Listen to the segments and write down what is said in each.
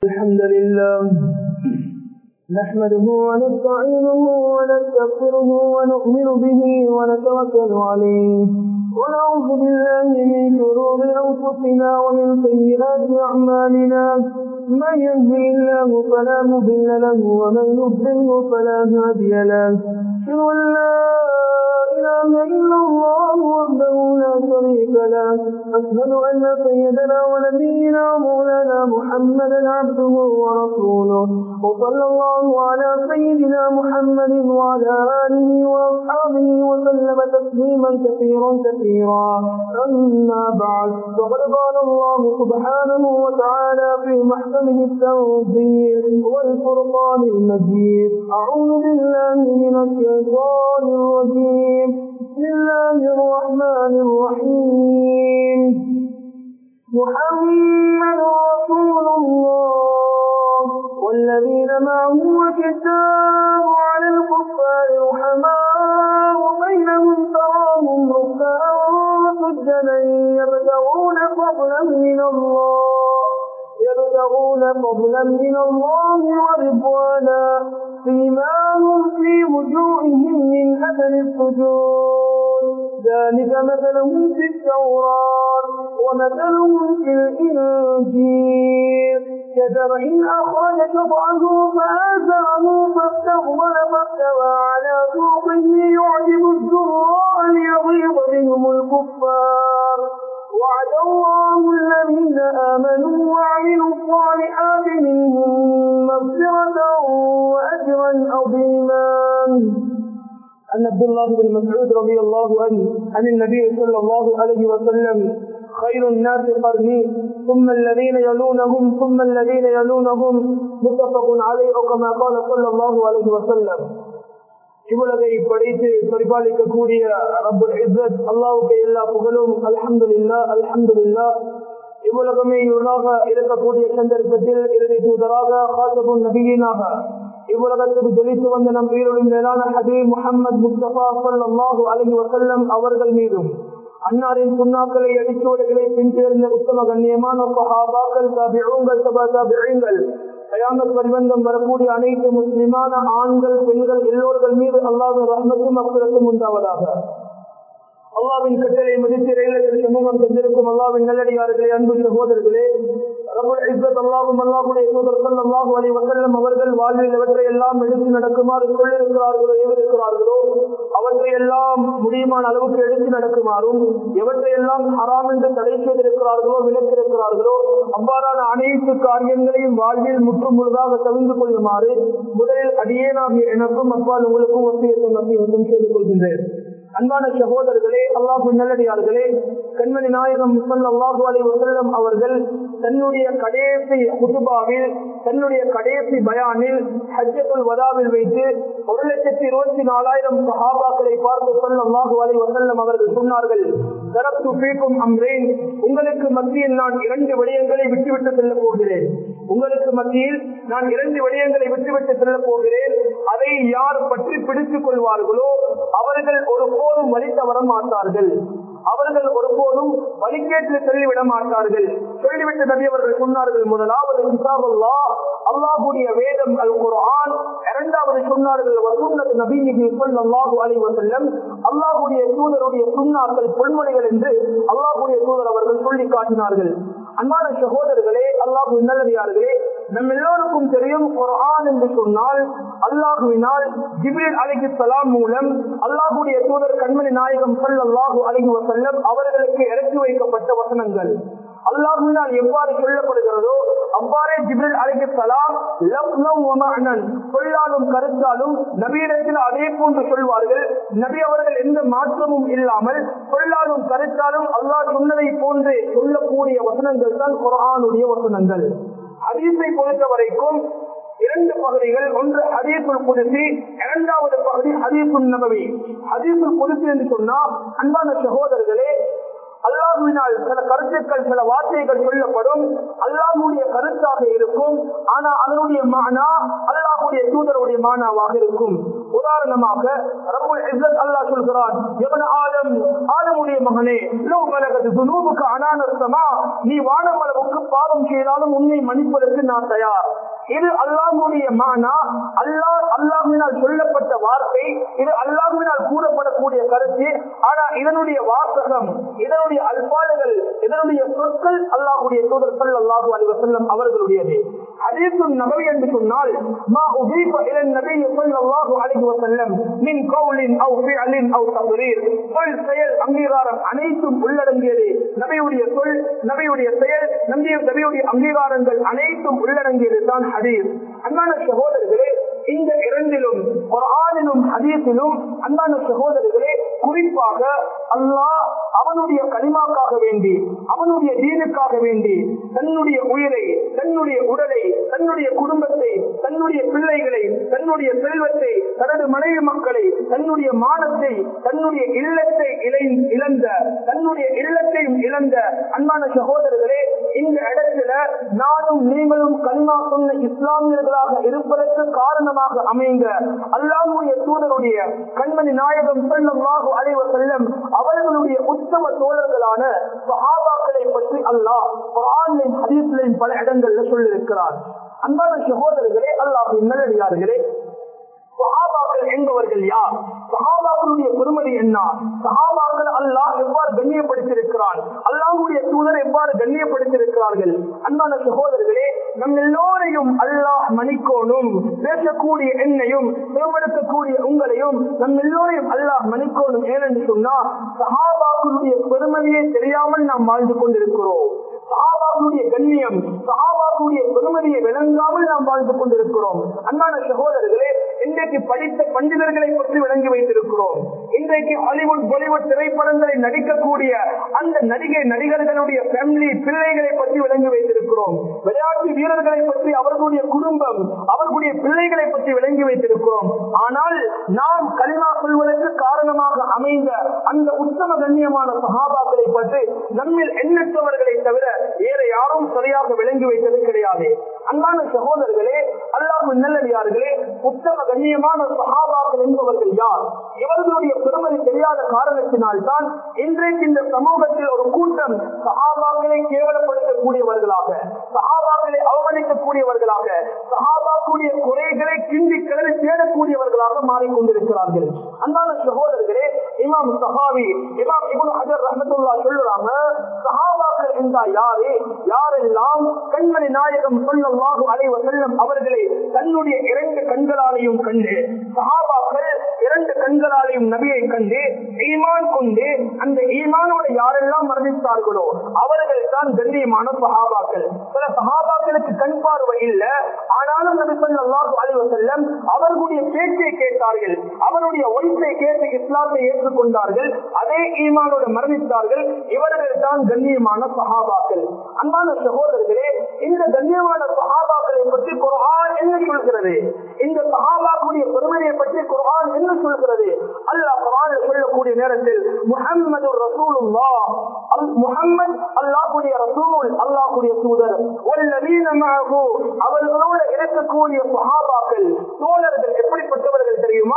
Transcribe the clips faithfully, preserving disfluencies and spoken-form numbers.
الحمد لله نحمده ونستعينه ونستغفره ونؤمن به ونتوكل عليه ونعوذ بالله من شرور أنفسنا ومن سيئات أعمالنا من يهده الله فلا مضل له ومن يضلله فلا هادي له أشهد أن لا إله إلا الله وحده لا شريك له أشهد أن سيدنا ونبينا مولانا محمدا عبده ورسوله وصلى الله على سيدنا محمد وعلى آله وأصحابه وسلم تسليما كثيرا كثيرا أما بعد فقد قال الله سبحانه وتعالى في محكمه التنزيل والفرقان المجيد أعوذ بالله من الشيطان الرجيم بسم الله الرحمن الرحيم محمد رسول الله والذين معه أشداء على الكفار رحماء بينهم تراهم ركعا سجدا يبتغون فضلا من الله يبتغون فضلا من الله ورضوانا سيماهم في وجوههم من أثر السجود ذلك مثلهم في التوراة ومثلهم في الإنجيل كزرع أخرج شطعه فآزره فاستغفر فاستوى على سوقه يعجب الزراع ليغيظ بهم الكفار وعد الله الذين آمنوا وعملوا الصالحات منهم مغفرة وأجرا عظيما. عن عبد الله بن مسعود رضي الله عنه عن النبي صلى الله عليه وسلم خير الناس قرني ثم الذين يلونهم ثم الذين يلونهم متفق عليه كما قال صلى الله عليه وسلم. இவ்வளவை படைத்து பரிபாலிக்கக்கூடிய ரப்புல் இஸ்ஸத் அல்லாஹ்வுக்கு எல்லா புகழும். அல்ஹம்துலில்லாஹ் அல்ஹம்துலில்லாஹ். இவ்வளவுமே இவராக இருக்கக்கூடிய சந்தர்ப்பத்தில் இறுதி தூதராக காத்தபுன் நபியினாக இவ்வுலகத்துக்கு ஜொலித்து வந்த நம் உயிரிலும் மேலான ஹபீப் முஹம்மது முஸ்தபா ஸல்லல்லாஹு அலைஹி வஸல்லம் அவர்கள் மீதும் அன்னாரின் சுன்னாக்களை அடிச்சோடுகளை பின்தேர்ந்த உத்தம கண்ணியமான சஹாபாக்கள் தாபிஊன்கள் தபா தாபிஈன்கள் கயாமத் பரிவந்தம் வரக்கூடிய அனைத்து முஸ்லிமான ஆண்கள் பெண்கள் எல்லோர்கள் மீது அல்லாஹ்வின் ரஹ்மத்தும் மக்ஃபிரத்தும் உண்டாவதாக. அல்லாஹ்வின் கட்டளை மதித்து ரயில்கள் சமூகம் தந்திருக்கும் அல்லாஹ்வின் நல்லடியார்களே, அன்பு சகோதரர்களே, ரப்புல் இஸ்ஸத் அல்லாஹ்வும் அல்லாஹ்வுடைய தூதர் ஸல்லல்லாஹு அலைஹி வஸல்லம் அவர்கள் வாழ்வில் எவற்றை எல்லாம் எடுத்து நடக்குமாறு சொல்லியிருக்கிறார்களோ ஏவிருக்கிறார்களோ அவற்றை எல்லாம் முடியுமான அளவுக்கு எடுத்து நடக்குமாறும் எவற்றை எல்லாம் ஹராம் என்று தடை செய்திருக்கிறார்களோ விலக்கிருக்கிறார்களோ அவ்வாறான அனைத்து காரியங்களையும் வாழ்வில் முற்றும் முழுதாக தவிர்த்து கொள்ளுமாறு முதலில் அடியேனாகிய எனக்கும் அப்பால் உங்களுக்கும் வசியத்தும் நம்பியும் செய்து கொள்கின்றேன். அன்பான சகோதரர்களே, அல்லாஹ்வின் நல்லடியார்களே, கண்மணி நாயகம் ஸல்லல்லாஹு அலைஹி வஸல்லம் அவர்கள் தன்னுடைய கடைசி குதுபாவில் தன்னுடைய கடைசி பயானில் ஹஜ்ஜத்துல் வதாவில் வைத்து ஒரு லட்சத்தி இருபத்தி நாலாயிரம் சஹாபாக்களை பார்த்து ஸல்லல்லாஹு அலைஹி வஸல்லம் அவர்கள் சொன்னார்கள், தரப்து ஃபீக்கும் அம்ரேன், உங்களுக்கு மத்தியில் நான் இரண்டு விடயங்களை விட்டுவிட்டு செல்ல போகிறேன். உங்களுக்கு மத்தியில் நான் இரண்டு விடயங்களை விட்டுவிட்டு செல்ல போகிறேன். அதை யார் பற்றி பிடித்துக் கொள்வார்களோ அவர்கள் ஒரு போதும் வழி தவற மாட்டார்கள், அவர்கள் ஒருபோதும் வழிகேட்டு செல்லிவிட மாட்டார்கள். சொல்லிவிட்ட நபி அவர்கள் சொன்னார்கள், முதலாவது கிதாபுல்லாஹ், அல்லாஹ்வுடைய வேதம் அல் குர்ஆன். இரண்டாவது சொன்னார்கள் வசுன்னத் நபியிஹி ஸல்லல்லாஹு அலைஹி வஸல்லம், அல்லாஹ்வுடைய தூதருடைய சுன்னாக்கள் பொன்மொழிகள் என்று அல்லாஹ்வுடைய தூதர் அவர்கள் சொல்லி காட்டினார்கள். அன்பான சகோதரர்களே, அல்லாஹ்வின் நல்லடியார்களே, நம் எல்லோருக்கும் தெரியும் குர்ஆன் என்று சொன்னால் அல்லாஹ்வினால் ஜிப்ரீல் அலைஹிஸ்ஸலாம் மூலம் அல்லாஹ்வுடைய தூதர் கண்மணி நாயகம் ஸல்லல்லாஹு அலைஹி வஸல்லம் அவர்களுக்கு இறக்கி வைக்கப்பட்ட வசனங்கள். அல்லாஹ்வினால் எவ்வாறு சொல்லப்படுகிறதோ அவ்வாறே ஜிப்ரீல் அலைஹிஸ்ஸலாம் லஃப்ஸன் வ மஅனன், சொல்லாலும் கருத்தாலும் நபியிடத்தில் அதே போன்று சொல்வார்கள். நபி அவர்கள் எந்த மாற்றமும் இல்லாமல் சொல்லாலும் கருத்தாலும் அல்லாஹ் சொன்னதை போன்று சொல்லக்கூடிய வசனங்கள் தான் குர்ஆனுடைய வசனங்கள். ஹதீஸை பொறுத்த வரைக்கும் இரண்டு பகுதிகள், ஒன்று ஹதீஸுல் குத்ஸி, இரண்டாவது பகுதி ஹதீஸுன் நபவி. ஹதீஸுல் குத்ஸி என்று சொன்னால் அன்பான சகோதரர்களே, அல்லாஹ்வினால் சில கருத்துக்கள் சில வார்த்தைகள் சொல்லப்படும், அல்லாஹ்வுடைய கருத்தாக இருக்கும். ஆனா அதனுடைய மானா அல்லாஹ்வுடைய தூதருடைய மானாவாக இருக்கும். உதாரணமாக ரப்புல் இஸ்ஸத் அல்லாஹ் சொல்கிறான், இப்னு ஆதம், ஆதமுடைய மகனே, லவ் பலகத் ذنوبك அனான ஸமா, நீ வானம் அளவுக்கு பாவம் செய்தாலும் உன்னை மன்னிப்பதற்கு நான் தயார். இது அல்லாஹ்வுடைய மானா, அல்லாஹ் அல்லாஹ்வினால் சொல்லப்பட்ட வார்த்தை, இது அல்லாஹ்வினால் கூறப்படக்கூடிய கருத்து. ஆனா இதனுடைய வாசகம், இதனுடைய அல்பாடுகள், இதனுடைய சொற்கள் அல்லாஹ்வுடைய தூதர் ஸல்லல்லாஹு அலைஹி வஸல்லம் அவர்களுடையது. ஹதீஸுன் நபவி என்று சொன்னால் மா உதீப இலன் நபி ஸல்லல்லாஹு அலைஹி வஸல்லம் மின் கௌலின் அவ் ஃபிஅலின் அவ் தக்ரீர், சொல் செயல் அங்கீகாரம் அனைத்தும் உள்ளடங்கியது. நபியுடைய சொல், நபியுடைய செயல், நபியுடைய அங்கீகாரங்கள் அனைத்தும் உள்ளடங்கியது தான் ஹதீஸ். அன்பான சகோதரர்களே, இந்த இரண்டிலும் குர்ஆனிலும் ஹதீஸிலும் அன்பான சகோதரர்களே, குறிப்பாக அல்லாஹ் அவனுடைய கலிமாக்காக வேண்டி, அவனுடைய தீனுக்காக வேண்டி தன்னுடைய உயிரை, தன்னுடைய உடலை, தன்னுடைய குடும்பத்தை, தன்னுடைய பிள்ளைகளை, தன்னுடைய செல்வத்தை, தனது மனைவி மக்களை, தன்னுடைய மானத்தை, தன்னுடைய இல்லத்தை இழந்த, தன்னுடைய இல்லத்தையும் இழந்த அன்பான சகோதரர்களே, இந்த இடத்துல நானும் நீங்களும் கலிமா சொன்ன இஸ்லாமியர்களாக இருப்பதற்கு காரணமாக அமைந்த அல்லாஹ்வுடைய தூதருடைய கண்மணி நாயகம் ஸல்லல்லாஹு அலைஹி வஸல்லம் அவர்களுடைய உத்தம தோழர்களான சஹாபாக்களை பற்றி அல்லாஹ் குர்ஆனிலும் ஹதீஸிலும் பல இடங்களில் சொல்லியிருக்கிறார். அன்பான சகோதரர்களே, அல்லாஹ்வின் நல்லடியார்களே, சஹாபாக்கள் என்பவர்கள் யார்? சஹாபாக்களுடைய பெருமதி என்ன? சஹாபாக்கள் அல்லாஹ் எவ்வாறு கண்ணியப்படுத்தியிருக்கிறான், அல்லாஹ்வுடைய தூதர் எவ்வாறு கண்ணியப்படுத்தியிருக்கிறார்கள்? அன்பான சகோதரர்களே, நம் எல்லோரையும் அல்லாஹ் மன்னிக்கோனும். பேசக்கூடிய என்னையும் தேர்ந்தெடுக்கக்கூடிய உங்களையும் நம் எல்லோரையும் அல்லாஹ் மன்னிக்கோனும். ஏனென்று சொன்னா சஹாபாக்களுடைய பெருமதியை தெரியாமல் நாம் வாழ்ந்து கொண்டிருக்கிறோம். சஹாபாக்களுடைய கண்ணியம், சஹாபாக்களுடைய பெருமதியை விளங்காமல் நாம் வாழ்ந்து கொண்டிருக்கிறோம். அன்பான சகோதரர்களே, இன்றைக்கு படித்த பண்டிதர்களை பற்றி விளங்கி வைத்திருக்கிறோம். இன்றைக்கு ஹாலிவுட் பாலிவுட் திரைப்படங்களை நடிக்கக்கூடிய அந்த நடிகை நடிகர்களுடைய ஃபேமிலி பிள்ளைகளை பற்றி விளங்கி வைத்திருக்கிறோம். விளையாட்டு வீரர்களை பற்றி, அவர்களுடைய குடும்பம், அவர்களுடைய பிள்ளைகளை பற்றி விளங்கி வைத்திருக்கிறோம். ஆனால் நாம் கலிமா சொல்வதற்கு காரணமாக அமைந்த அந்த உத்தம கண்ணியமான சஹாபாக்களை பற்றி நம்மில் எண்ணற்றவர்களை தவிர வேற யாரும் சரியாக விளங்கி வைத்தது கிடையாது. அன்பான சகோதரர்களே, அல்லாஹ்வின் நல்லடியார்களே, உத்தம கண்ணியமான சஹாபாக்கள் என்பவர்கள் யார்? இவர்களுடைய பெருமதி தெரியாத காரணத்தினால் தான் இன்றைக்கு இந்த சமூகத்தில் ஒரு கூட்டம் சஹாபாக்களை கேவலப்படுத்தக்கூடியவர்களாக, சஹாபாக்களை அவமதிக்கக்கூடியவர்களாக, சஹாபாக்களுடைய குறைகளை கிண்டி கிளறி தேடக்கூடியவர்களாக மாறிக்கொண்டிருக்கிறார்கள். அன்பான சகோதரர்களே, இமாம் சஹாவி, இமாம் இப்னு ஹஜர் ரஹ்மத்துல்லாஹ் சொல்றாங்க, சஹாபாக்கள் என்றால் யாரு? யாரெல்லாம் கண்மணி நாயகம் ஸல்லல்லாஹு அலைஹி வஸல்லம் அவர்களை தன்னுடைய இரண்டு கண்களாலையும் கண்டு, சஹாபாக்கள் இரண்டு கண்களாலையும் நபியை கண்டு ஈமான் கொண்டு அந்த ஈமானோட யாரெல்லாம் மரணித்தார்களோ அவர்கள் தான் கண்ணியமான சஹாபாக்கள். சில சஹாபாக்களுக்கு கண் பார்வை இல்லை, ஆனாலும் நபி ஸல்லல்லாஹு அலைஹி வஸல்லம் அவர்களுடைய பேச்சை கேட்டார்கள், அவருடைய ஒய்ஃபை கேட்டு இஸ்லாத்தை ஏற்றுக்கொண்டார்கள், அதே ஈமானோட மரணித்தார்கள். இவர்கள் தான் கண்ணியமான சஹாபாக்கள். அன்பான சகோதரர்களே, இந்த கண்ணியமான சஹாபாக்களை பற்றி குர்ஆன் என்ன சொல்கிறது? இந்த சஹாபாக்களுடைய பெருமையை பற்றி குர்ஆன் என்ன சொல்கிறது? அல்லாஹ் குர்ஆனில் சொல்லக்கூடிய நேரத்தில் முஹம்மது ரசூலுல்லாஹ், முஹம்மத் அல்லாஹ்வுடைய ரசூல், அல்லாஹ்வுடைய தூதர், வல்லதீன மஅஹு, அவர்களோடு இருக்கக்கூடிய சஹாபாக்கள் தோழர்கள் எப்படிப்பட்டவர்கள் தெரியுமா?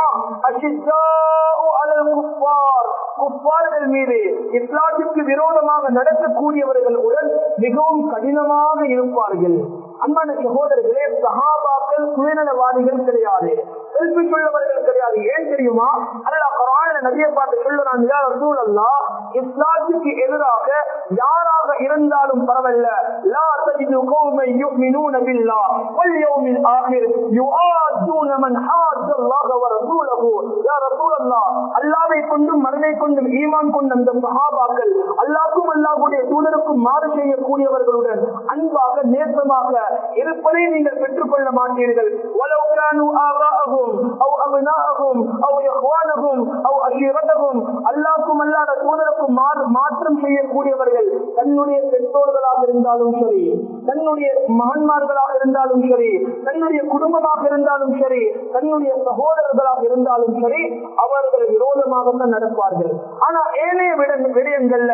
அஷித்தாஉ அலல் குஃபார், குஃபார்கள் மீது இஸ்லாத்துக்கு விரோதமாக நடக்கக்கூடியவர்களுடன் மிகவும் கடினமாக இருப்பார்கள். அன்பான சகோதரர்களே, சஹாபாக்கள் சுயநலவாதிகள் கிடையாது, செல்ஃபி சொல்லவர்கள் கிடையாது. ஏன் தெரியுமா? அல்லாஹ் குர்ஆனில் நபியை பார்த்து சொல்றான், யா ரசூலல்லாஹ், இஸ்லாத்துக்கு எதிராக யாராக இருந்தாலும் பரவாயில்லை, லா தஜிது கௌமன் யுமினூன பில்லாஹ் வல் யௌமில் ஆகிர் யுஆதுன மன் ஹாஜல்லாஹ வ ரசூலஹு. யா ரசூலல்லாஹ், அல்லாஹ்வை கொண்டும் மறுமை கொண்டும் ஈமான் கொண்ட அந்த சஹாபாக்கள் அல்லாஹ்வுக்கும் அல்லாஹ்வுடைய தூதருக்கும் மாறு செய்யக்கூடியவர்களுடன் அன்பாக நேசமாக இருப்பதை நீங்கள் பெற்றுக் கொள்ள மாட்டீர்கள். வலவ் கானூ ஆபாஅஹும் அவ் அப்னாஅஹும் அவ் இஹ்வானஹும் அவ் அஷீரத்தஹும், அல்லாஹ்வுக்கும் அல்லாஹ்வுடைய தூதருக்கும் மாற்றம் செய்யக்கூடியவர்கள் தன்னுடைய பெற்றோர்களாக இருந்தாலும் சரி, தன்னுடைய மகன்மார்களாக இருந்தாலும் சரி, தன்னுடைய குடும்பமாக இருந்தாலும் சரி, தன்னுடைய சகோதரர்களாக இருந்தாலும் சரி, அவர்கள் விரோதமாக விதமாகத்தான் நடப்பார்கள். ஆனா ஏனைய விடயங்கள்ல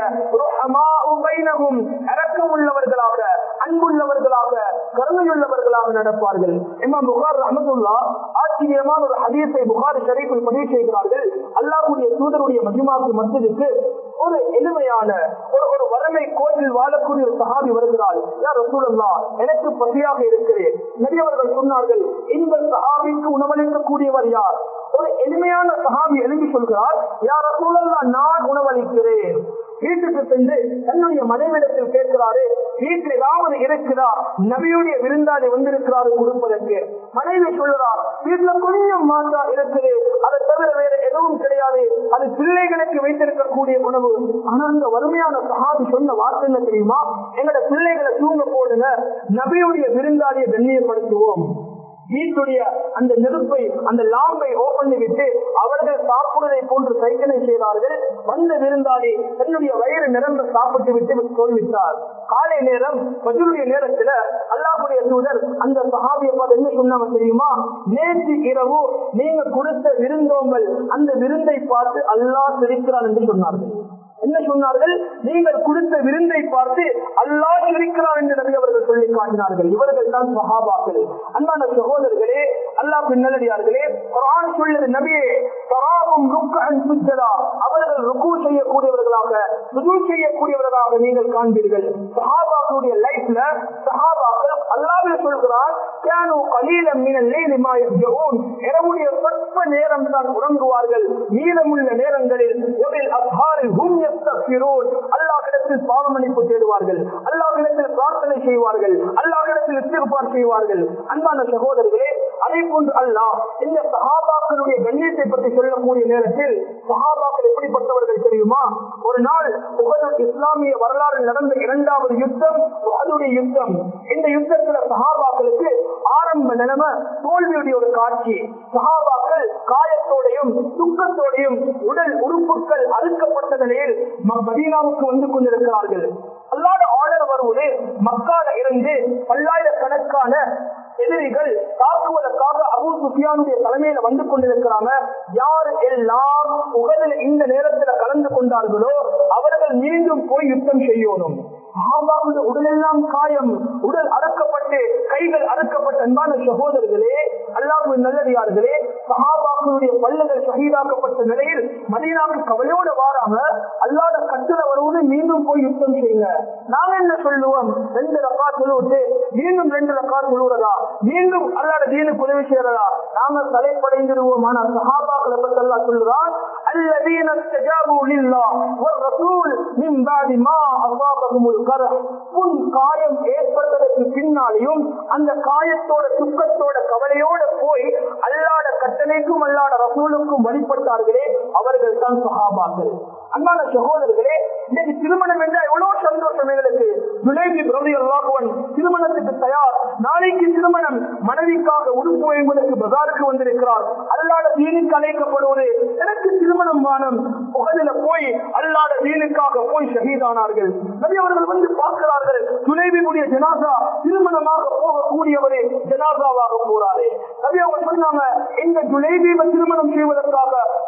இரக்கம் உள்ளவர்களாக, அன்புள்ளவர்களாக, கருணையுள்ளவர்களாக நடப்பார்கள். இமாம் புகார் ரஹ்மத்துல்லாஹ் ஆச்சரியமான ஒரு ஹதீஸை புகாரி ஷரீஃபில் பதிவு செய்கிறார்கள். அல்லாஹ்வுடைய தூதருடைய மஜ்மாக்கு மஸ்ஜிதுக்கு ஒரு எளிமையான ஒரு ஒரு வறுமை கோயில் வாழக்கூடிய ஒரு சஹாபி வருகிறார். யா ரசூலல்லாஹ், எனக்கு பசியாக இருக்கிறேன். நபி அவர்கள் சொன்னார்கள், இந்த சஹாபிக்கு உணவளிக்கக்கூடியவர் யார்? ஒரு எளிமையான சஹாபி எழுதி சொல்கிறார், யா ரசூலல்லாஹ், நான் உணவளிக்கிறேன். வீட்டுக்கு சென்று தன்னுடைய மனைவிடத்தில் கேட்கிறாரு, வீட்டில் ஏதாவது இருக்குதா? நபியுடைய விருந்தாளி வந்திருக்கிறாரு கொடுப்பதற்கு. மனைவி சொல்லுறார், வீட்டுல கொஞ்சம் மாற்றா இருக்குது, அதை தவிர வேற எதுவும் கிடையாது, அது பிள்ளைகளுக்கு வைத்திருக்கக்கூடிய உணவு. ஆனா அந்த வறுமையான சஹாபி சொன்ன வார்த்தை என்ன தெரியுமா? எங்களோட பிள்ளைகளை தூங்க போடுங்க, நபியுடைய விருந்தாளியை கண்ணியப்படுத்துவோம். வீட்டுடைய அந்த நெருப்பை, அந்த லாம்பை ஓபன் விட்டு அவர்கள் சாப்பிடுவதை போன்று சைக்கிளை செய்தார்கள். வந்த விருந்தாளி தன்னுடைய வயிறு நிரம்ப சாப்பிட்டு விட்டு தோல்வித்தார். காலை நேரம் பஜ்ருடைய நேரத்துல அல்லாஹ்வுடைய தூதர் அந்த சஹாபியை பார்த்து என்ன சொன்னாங்க தெரியுமா? நேற்று இரவு நீங்க கொடுத்த விருந்தோம்பல், அந்த விருந்தை பார்த்து அல்லாஹ் சிரிக்கிறான் என்று சொன்னார்கள். என்ன சொன்னார்கள்? நீங்கள் கொடுத்த விருந்தை பார்த்து அல்லாஹ் இருக்கிறார் என்று நபி அவர்கள் சொல்லி காட்டினார்கள். இவர்கள் தான் சஹாபாக்கள். அன்பான சகோதரர்களே, அல்லாஹ் நல்லடியார்களே, குர்ஆன் சொல்லுது, நபியே தராவும் ருக்அன் சுஜ்ஜதா, அவர்கள் ருக்கு செய்யக்கூடியவர்களாக, சுஜூத் செய்யக்கூடியவர்களாக நீங்கள் காண்பீர்கள். சஹாபாக்களுடைய லைஃப்ல சஹாபாக்கள் அல்லாஹ்வே சொல்கிறார், கானு கலீலம் மினல் லைலி மா யஹ்ஜூன், இரவுடைய சொற்ப நேரம் தான் உறங்குவார்கள், மீதமுள்ள நேரங்களில் ஒரில் அஸ்ஹாரில் ஹும் யஸ்தக்பிரூன், அல்லாஹ்விடத்தில் பாவமன்னிப்பு தேடுவார்கள், அல்லாஹ்விடத்தில் பிரார்த்தனை செய்வார்கள், அல்லாஹ்விடத்தில் இஸ்திக்பார் செய்வார்கள். அன்பான சகோதரர்களே, அதே போன்று அல்லாஹ் இந்த சஹாபாக்களுடைய கண்ணியத்தை பற்றி சொல்லக்கூடிய நேரத்தில் சஹாபாக்கள் எப்படிப்பட்டவர்கள் தெரியுமா? ஒரு நாள் உஹது இஸ்லாமிய வரலாறு நடந்த இரண்டாவது யுத்தம் உஹதுடைய யுத்தம். இந்த யுத்தத்துல சஹாபாக்களுக்கு ஆரம்ப நிலைமை தோல்வியுடைய ஒரு காட்சி. சஹாபாக்கள் காயத்தோடையும் துக்கத்தோடையும் உடல் உறுப்புகள் அறுக்கப்பட்ட நிலையில் மதீனாவுக்கு வந்து கொண்டிருக்கிறார்கள். அல்லாஹ்வுடைய ஆர்டர் வருவது, மக்கால இருந்து பல்லாயிரக்கணக்கான எதிரிகள் தாக்குவதற்காக அபூ சுஃபியானுடைய தலைமையில வந்து கொண்டிருக்கிறாங்க. யார் எல்லாம் உஹதில் இந்த நேரத்தில் கலந்து கொண்டார்களோ அவர்கள் மீண்டும் போய் யுத்தம் செய்யணும். சஹாபாக்களுடைய உடலெல்லாம் காயம், உடல் அறுக்கப்பட்டு, கைகள் அறுக்கப்பட்ட அன்பான சகோதரர்களே, அல்லாஹ்வின் நல்லடியார்களே, சஹாபாக்களுடைய பல்லுகள் ஷஹீதாக்கப்பட்ட நிலையில் மதீனாவுக்கு கவலையோட வாராங்க. அல்லாஹ்வுடைய கட்டளை வருவது, மீண்டும் போய் யுத்தம் செய்யுங்க. நாங்க என்ன சொல்லுவோம்? ரெண்டு ரக்காத் தொழுவிட்டு மீண்டும் ரெண்டு ரக்காத் தொழுவதா, மீண்டும் அல்லாஹ்வுடைய தீனுக்கு உதவி செய்யறதா? நாம தலைப்படைந்துடுவோம். ஆனால் சஹாபாக்களை பற்றி அல்லாஹ் சொல்றான், அல்லதீன இஸ்தஜாபு லில்லாஹ் வல் ரசூல் மின் பாதி மா அஸாபஹுமுல் கர்ஹ், புண் காயம் ஏற்பட்டதற்கு பின்னாலேயும் அந்த காயத்தோட துக்கத்தோட கவலையோட போய் அல்லாஹ்வுடைய கட்டளைக்கும் அல்லாஹ்வுடைய ரசூலுக்கும் வழிபட்டார்களே, அவர்கள் தான் சஹாபாக்கள். அன்பான சகோதரர்களே, இன்னைக்கு திருமணம் என்றால் எவ்வளவு சந்தோஷம் எங்களுக்கு. ஜுலைபிப் ரலியல்லாஹு அன்ஹு திருமணத்துக்கு தயார். நாளைக்கு திருமணம், மனைவிக்காக உடுப்பு வாங்குவதற்கு பஜாருக்கு வந்திருக்கிறார். அல்லாஹ்வுடைய தீனுக்கு அழைக்கப்படுவது, எனக்கு திருமணம் வானம். உஹதில போய் அல்லாஹ்வுடைய தீனுக்காக போய் ஷஹீதானார்கள். நபி அவர்கள் வந்து பார்க்கிறார்கள், ஜுலைபிபுடைய ஜனாசா திருமணமாக போகக்கூடியவரே ஜனாசாவாக போறாரு. நபி அவங்க சொன்னாங்க, இந்த ஜுலைபிபை திருமணம் செய்வதற்காக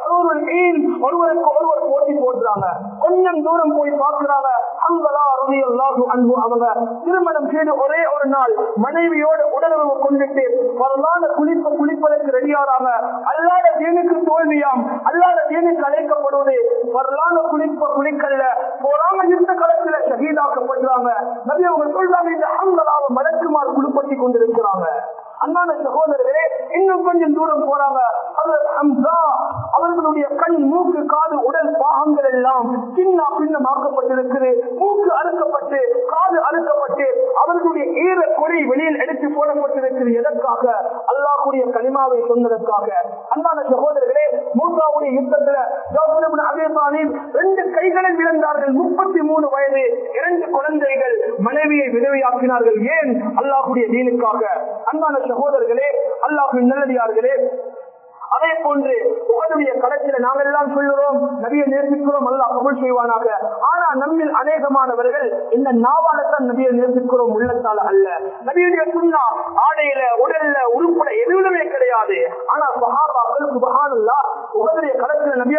ஒருவருக்கு ஒருவர் போட்டி போடுறாங்க. கொஞ்சம் தூரம் போய் பார்க்கிறாங்க, ஹம்ஸா ரலியல்லாஹு அன்ஹு அவங்க திருமணம் செய்து ஒரே ஒரு நாள் மனைவியோட உடலுறவு கொண்டுட்டு வரலான குளிப்பு குளிப்பதற்கு ரெடியாராங்க. அல்லாஹ்வுடைய தீனுக்கு தோல்வியாம், அல்லாஹ்வுடைய தீனுக்கு அழைக்கப்படுவது வரலான குளிப்ப குளிக்கல்ல, போராம யுத்த களத்துல ஷஹீதாக்கப்படுறாங்க. நபி அவங்க சொல்றாங்க, இந்த ஹம்ஸாவை மலக்குமார் குளிப்பட்டி கொண்டிருக்கிறாங்க. அன்பான சகோதரர்களே, இன்னும் கொஞ்சம் தூரம் போறாங்க. அவர்களுடைய கண், மூக்கு, காது, உடல் பாகங்கள் எல்லாம் சின்ன பின்னமாக்கப்பட்டிருக்கிறது. மூக்கு அறுக்கப்பட்டு, காது அறுக்கப்பட்டு, அவர்களுடைய ஈர கொடி வெளியில் எடுத்து போடப்பட்டிருக்கிறது. எதற்காக? அல்லாஹ்வுடைய கலிமாவை சொன்னதற்காக. அன்பான சகோதரர்களே, மூசாவுடைய யுத்தத்துல ரெண்டு கைகளை இழந்தார்கள். முப்பத்தி மூணு வயது, இரண்டு குழந்தைகள், மனைவியை விதவையாக்கினார்கள். ஏன்? அல்லாஹ்வுடைய தீனுக்காக. அன்பான சகோதரர்களே, அல்லாஹ்வின் நல்லடியார்களே, அதே போன்று உஹதுடைய களத்தில் நாங்கள் எல்லாம் சொல்லுறோம், நபியை நேசிக்கிறோம், அல்லாஹ் கபூல் செய்வானாக. ஆனா நம்மில் அநேகமானவர்கள் இந்த நாவாலத்தான் நபியை நேசிக்கிறோம், உள்ளத்தால் அல்ல. நபியுடைய சுன்னா ஆடையில, உடல்ல, உறுப்புல எதுவுமே கிடையாது. ஆனா சஹாபாக்கள் சுப்ஹானல்லாஹ் உஹதுடைய களத்தில் நபி அவங்க இருக்கிறாங்க.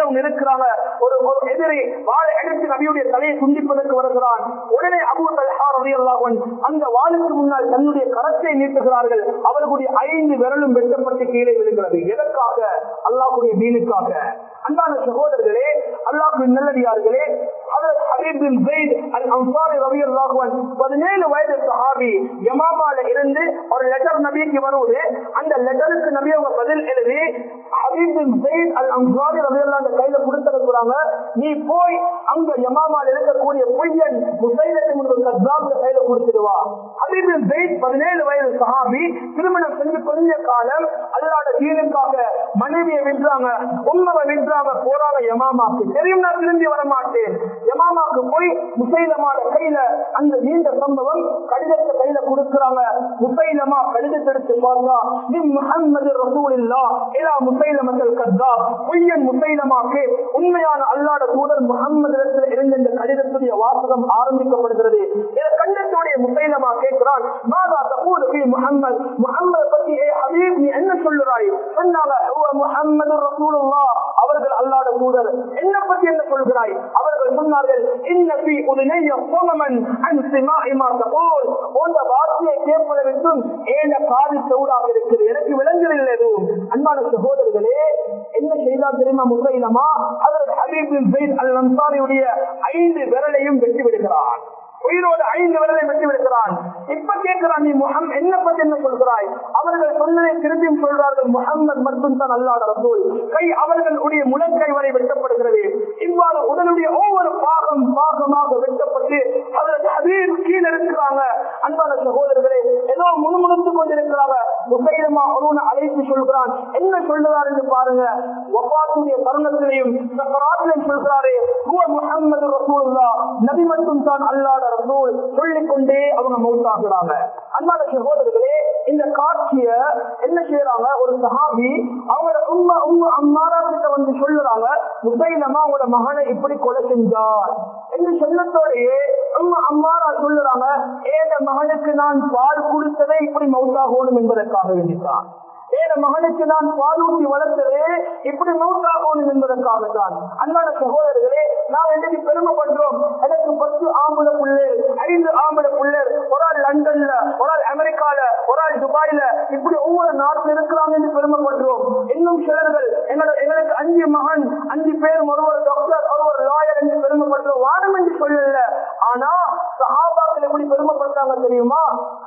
செய்கிறாங்க. ஒரு எதிரி வாளை எடுத்து நபியுடைய தலையை துண்டிப்பதற்கு வருகிறான். உடனே அபூ தல்ஹா ரலியல்லாஹு அன்ஹு அந்த வாளுக்கு முன்னால் தன்னுடைய கரத்தை நீட்டுகிறார்கள். அவர்களுடைய ஐந்து விரலும் வெட்டப்பட்டு கீழே விழுகிறது. எதற்காக? அல்லாஹ்வுடைய தீனுக்காக. அன்பான சகோதரர்களே, அல்லாஹ்வின் நல்லடியார்களே, ஹஜ்ரத் ஹபீப் பின் ஸைத் அல் அன்சாரி ரலியல்லாஹு அன்ஹு பதினேழு வயது சஹாபி யமாமால இருந்து ஒரு லெட்டர் நபிக்கு வருவது. அந்த லெட்டருக்கு நபி அவங்க பதில் எழுதி ஹபீப் பின் ஸைத் அல் அன்சாரி ரலியல்லாஹு அன்ஹு கையில கொடுத்திருக்கிறாங்க. நீ போய் அங்க யமாமால இருக்கக்கூடிய பொய்யன் முஸைலத் இப்னு கஸ்ஸாப் கையில கொடுத்துடுவா. ஹபீப் பின் ஸைத் பதினேழு வயது சஹாபி, திருமணம் செஞ்சு கொஞ்ச காலம் அல்லாஹ்வுடைய தீனுக்காக மனைவியை வென்றாங்க, உம்மவை வென்றாங்க, போறாங்க யமாமாக்கு. தெரியும் நான் திரும்பி வர மாட்டேன். யமாமாக்கு போய் முஸைலமாட கையில அந்த நீண்ட சம்பவம் கடிதத்தை கையில கொடுக்கிறாங்க. முஸைலமா கடிதத்தை எடுத்து பார்த்தா மின் முஹம்மது ரசூலுல்லாஹ் இலா முஸைலமத்துல் கஸ்ஸாப், பொய்யன் முஸைலமாக்கு உண்மையான அல்லாஹ்வுடைய தூதர் முஹம்மதிடத்தில் இருந்த இந்த கடிதத்துடைய வாசகம் ஆரம்பிக்கப்படுகிறது. இத கண்டத்துடைய முஸைலமா கேட்கிறான், மாதா தகூலு ஃபீ முஹம்மத், முஹம்மத் பத்தி ஏ ஹபீப் நீ என்ன சொல்றாய்? சொன்னாங்க, ஹுவ முஹம்மது ரசூலுல்லாஹ், அவர்கள் அல்லாஹ்வுடைய தூதர். என்ன பத்தி என்ன சொல்கிறாய்? அவர்கள் சொன்னார்கள், இன்ன ஃபீ உதுனைய ஸமமன் அன் சிமாஇ மா தகூல், அந்த வார்த்தையை கேட்பதை விட்டும் ஏன காது சவுடாக இருக்குது, எனக்கு விளங்குதில்லை எதுவும். அன்பான சகோதரர்களே, என்ன செய்தால் தெரியுமா முஸைலமா? ஹஜ்ரத் ஹபீப் பின் ஸைத் அல் அன்சாரியுடைய ஐந்து விரலையும் வெட்டி விடுகிறான். உயிரோடு ஐந்து விரலை வெட்டி விடுகிறான். இப்ப கேட்கிறான், நீ முஹம்மது என்ன பத்தி என்ன சொல்கிறாய்? அவர்கள் சொன்னதை திரும்பியும் சொல்றார்கள், முஹம்மது மட்டும் தான் அல்லாஹ்வுடைய ரசூல். கை அவர்களுடைய முழங்கை வரை வெட்டப்படுகிறது. இவ்வாறு உடலுடைய ஒவ்வொரு பாகம் பாகமாக வெட்டப்பட்டு ஹஜ்ரத் ஹபீப் கீழே இருக்கிறாங்க. அன்பான சகோதரர்களே, ஏதோ முணுமுணுத்துக் கொண்டிருக்கிறாங்க. முஸைலமா ஒருவனை அழைத்து சொல்கிறான், என்ன சொல்லுறார் என்று பாருங்க. வஃபாத்துடைய தருணத்திலையும் சக்கராத்திலையும் சொல்கிறாரே, ஹுவ முஹம்மது ரசூலுல்லாஹ், நபி மட்டும் தான் அல்லாஹ்வுடைய ரசூல் சொல்லிக் கொண்டே அவங்க மௌத்தாகிறாங்க. அன்பான சகோதரர்களே, இந்த காட்சிய என்ன செய்யறாங்க? ஒரு சஹாபி அவங்களோட உம்மா உம்மு அம்மாரா கிட்ட வந்து சொல்லுறாங்க, முஸைலமா அவங்களோட மகனை இப்படி கொலை செஞ்சார் என்று சொன்னதோடையே உம்மு அம்மாரா சொல்லுறாங்க, ஏத மகனுக்கு நான் பால் கொடுத்ததே இப்படி மௌத்தாகணும் என்பதற்காக வேண்டித்தான். ஏன மகனுக்கு நான் பாலூட்டி வளர்த்ததே இப்படி மௌத்தாகணும் என்பதற்காக தான். அன்பான சகோதரர்களே, நான் இன்னைக்கு பெருமைப்படுறோம். எனக்கு பத்து ஆம்பளை பிள்ளைகள், ஐந்து ஆம்பளை பிள்ளைகள், ஒரு ஆள் லண்டன்ல, ஒரு ஆள் அமெரிக்கால, ஒரு ஆள் துபாயில, இப்படி ஒவ்வொரு நாட்டில் இருக்கிறாங்க என்று பெருமைப்படுறோம். இன்னும் சிலர்கள் எங்களோட எங்களுக்கு அஞ்சு மகன், அஞ்சு பேர், ஒருவர் டாக்டர், ஒருவர் லாயர் என்று பெருமைப்படுறோம். வானம் என்று சொல்லல. ஆனா சஹாபாக்கள் எப்படி பெருமைப்படுறாங்க தெரியுமா?